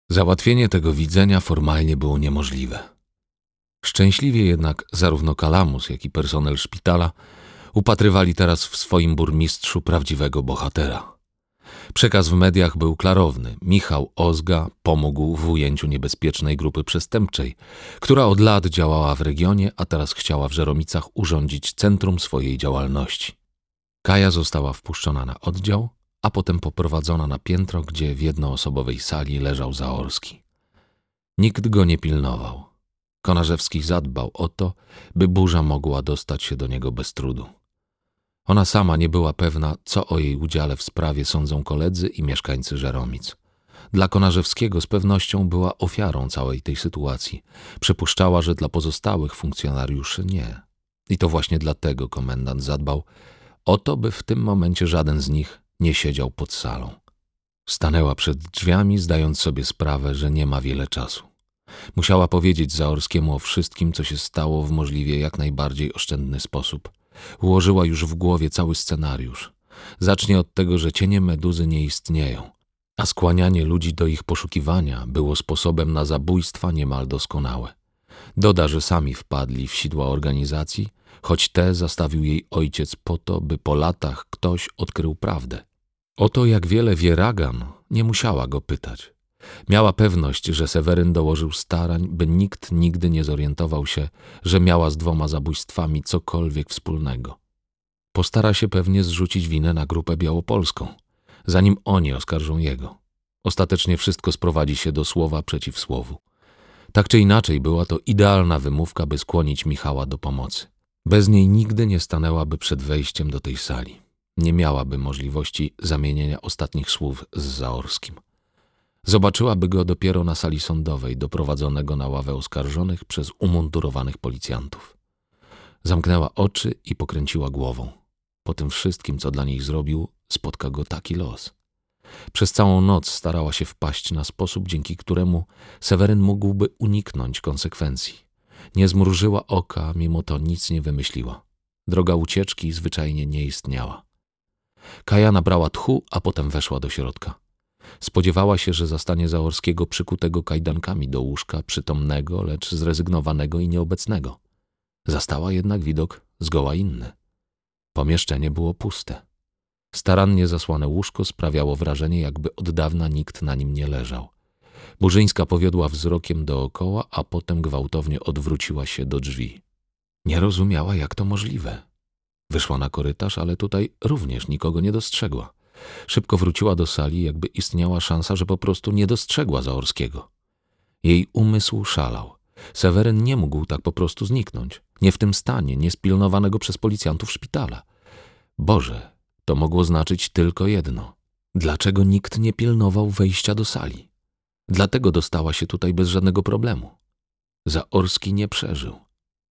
Załatwienie tego widzenia formalnie było niemożliwe. Szczęśliwie jednak zarówno Kalamus, jak i personel szpitala upatrywali teraz w swoim burmistrzu prawdziwego bohatera. Przekaz w mediach był klarowny. Michał Ozga pomógł w ujęciu niebezpiecznej grupy przestępczej, która od lat działała w regionie, a teraz chciała w Żeromicach urządzić centrum swojej działalności. Kaja została wpuszczona na oddział, a potem poprowadzona na piętro, gdzie w jednoosobowej sali leżał Zaorski. Nikt go nie pilnował. Konarzewski zadbał o to, by burza mogła dostać się do niego bez trudu. Ona sama nie była pewna, co o jej udziale w sprawie sądzą koledzy i mieszkańcy Żeromic. Dla Konarzewskiego z pewnością była ofiarą całej tej sytuacji. Przypuszczała, że dla pozostałych funkcjonariuszy nie. I to właśnie dlatego komendant zadbał o to, by w tym momencie żaden z nich nie siedział pod salą. Stanęła przed drzwiami, zdając sobie sprawę, że nie ma wiele czasu. Musiała powiedzieć Zaorskiemu o wszystkim, co się stało w możliwie jak najbardziej oszczędny sposób. Ułożyła już w głowie cały scenariusz. Zacznie od tego, że cienie meduzy nie istnieją, a skłanianie ludzi do ich poszukiwania było sposobem na zabójstwa niemal doskonałe. Doda, że sami wpadli w sidła organizacji, choć te zastawił jej ojciec po to, by po latach ktoś odkrył prawdę. O to, jak wiele wie Ragan, nie musiała go pytać. Miała pewność, że Seweryn dołożył starań, by nikt nigdy nie zorientował się, że miała z 2 zabójstwami cokolwiek wspólnego. Postara się pewnie zrzucić winę na grupę białopolską, zanim oni oskarżą jego. Ostatecznie wszystko sprowadzi się do słowa przeciw słowu. Tak czy inaczej była to idealna wymówka, by skłonić Michała do pomocy. Bez niej nigdy nie stanęłaby przed wejściem do tej sali. Nie miałaby możliwości zamienienia ostatnich słów z Zaorskim. Zobaczyłaby go dopiero na sali sądowej, doprowadzonego na ławę oskarżonych przez umundurowanych policjantów. Zamknęła oczy i pokręciła głową. Po tym wszystkim, co dla niej zrobił, spotka go taki los. Przez całą noc starała się wpaść na sposób, dzięki któremu Seweryn mógłby uniknąć konsekwencji. Nie zmrużyła oka, mimo to nic nie wymyśliła. Droga ucieczki zwyczajnie nie istniała. Kaja nabrała tchu, a potem weszła do środka. Spodziewała się, że zastanie Zaorskiego przykutego kajdankami do łóżka, przytomnego, lecz zrezygnowanego i nieobecnego. Zastała jednak widok zgoła inny. Pomieszczenie było puste. Starannie zasłane łóżko sprawiało wrażenie, jakby od dawna nikt na nim nie leżał. Burzyńska powiodła wzrokiem dookoła, a potem gwałtownie odwróciła się do drzwi. Nie rozumiała, jak to możliwe. Wyszła na korytarz, ale tutaj również nikogo nie dostrzegła. Szybko wróciła do sali, jakby istniała szansa, że po prostu nie dostrzegła Zaorskiego. Jej umysł szalał. Seweryn nie mógł tak po prostu zniknąć. Nie w tym stanie, niespilnowanego przez policjantów szpitala. Boże, to mogło znaczyć tylko jedno. Dlaczego nikt nie pilnował wejścia do sali? Dlatego dostała się tutaj bez żadnego problemu. Zaorski nie przeżył.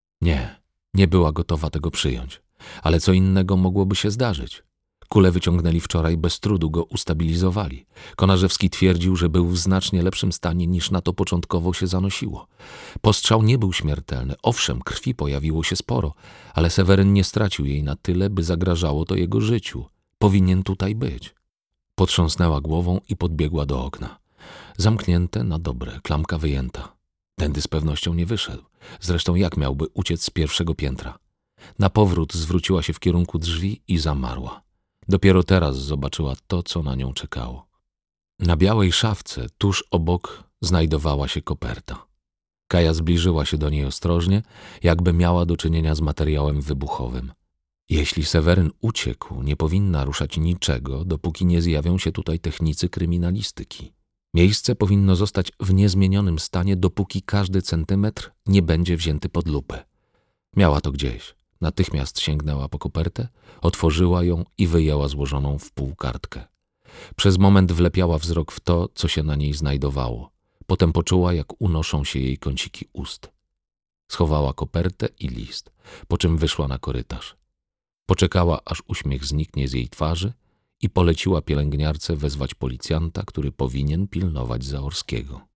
Nie była gotowa tego przyjąć. Ale co innego mogłoby się zdarzyć. Kule wyciągnęli wczoraj, bez trudu go ustabilizowali. Konarzewski twierdził, że był w znacznie lepszym stanie, niż na to początkowo się zanosiło. Postrzał nie był śmiertelny. Owszem, krwi pojawiło się sporo, ale Seweryn nie stracił jej na tyle, by zagrażało to jego życiu. Powinien tutaj być. Potrząsnęła głową i podbiegła do okna. Zamknięte na dobre, klamka wyjęta. Tędy z pewnością nie wyszedł. Zresztą jak miałby uciec z 1. piętra? Na powrót zwróciła się w kierunku drzwi i zamarła. Dopiero teraz zobaczyła to, co na nią czekało. Na białej szafce, tuż obok, znajdowała się koperta. Kaja zbliżyła się do niej ostrożnie, jakby miała do czynienia z materiałem wybuchowym. Jeśli Seweryn uciekł, nie powinna ruszać niczego, dopóki nie zjawią się tutaj technicy kryminalistyki. Miejsce powinno zostać w niezmienionym stanie, dopóki każdy centymetr nie będzie wzięty pod lupę. Miała to gdzieś. Natychmiast sięgnęła po kopertę, otworzyła ją i wyjęła złożoną w pół kartkę. Przez moment wlepiała wzrok w to, co się na niej znajdowało. Potem poczuła, jak unoszą się jej kąciki ust. Schowała kopertę i list, po czym wyszła na korytarz. Poczekała, aż uśmiech zniknie z jej twarzy i poleciła pielęgniarce wezwać policjanta, który powinien pilnować Zaorskiego.